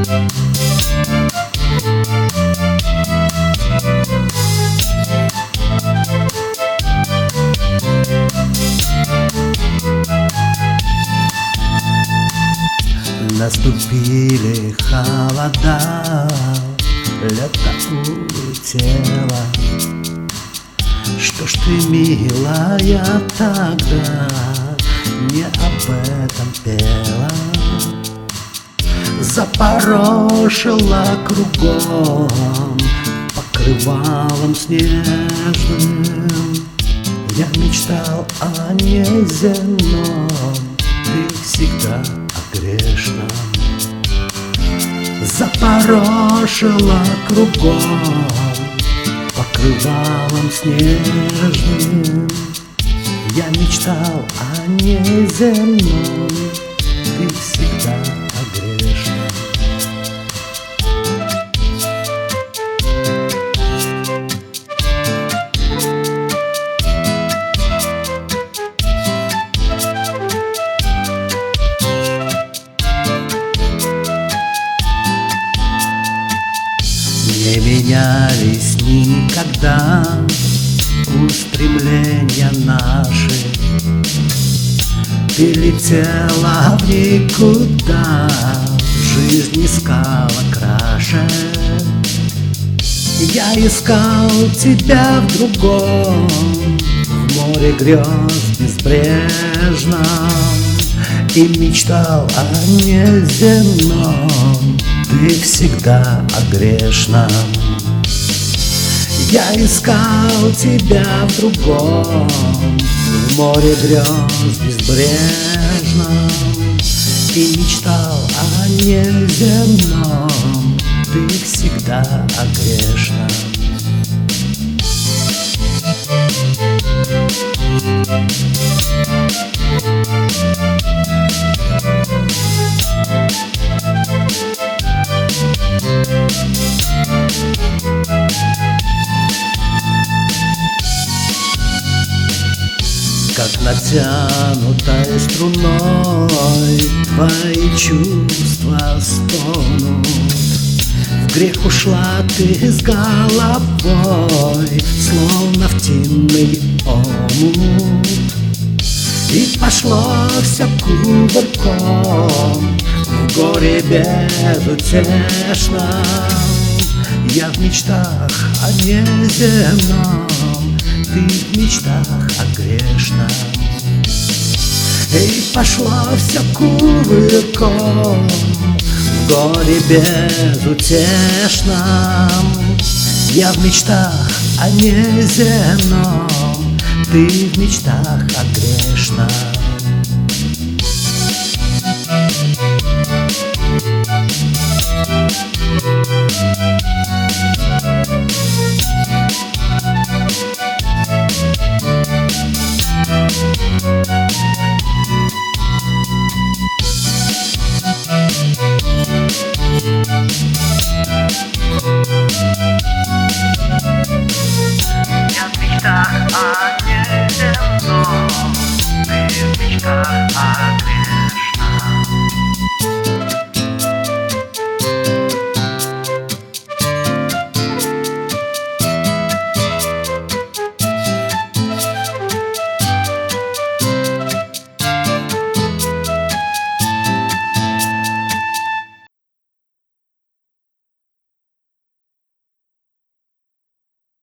Наступили холода, лето улетело. Что ж ты, милая, тогда не об этом пела? Запорошила кругом покрывалом снежным. Я мечтал о неземном, ты всегда о грешном. Запорошила кругом покрывалом снежным. Я мечтал о неземном, ты всегда о грешном. Не менялись никогда устремления наши. Ты летела в никуда, жизнь искала краше. Я искал тебя в другом, в море грез безбрежном, и мечтал о неземном, ты всегда о грешном. Я искал тебя в другом, в море грез безбрежном, и мечтал о неземном, ты всегда о грешном. Как натянутой струной твои чувства стонут. В грех ушла ты с головой, словно в темный омут. И пошло все кувырком в горе безутешном. Я в мечтах о неземном, ты в мечтах о грешном. И пошло все кувырком в горе безутешном. Я в мечтах о неземном, ты в мечтах о грешном.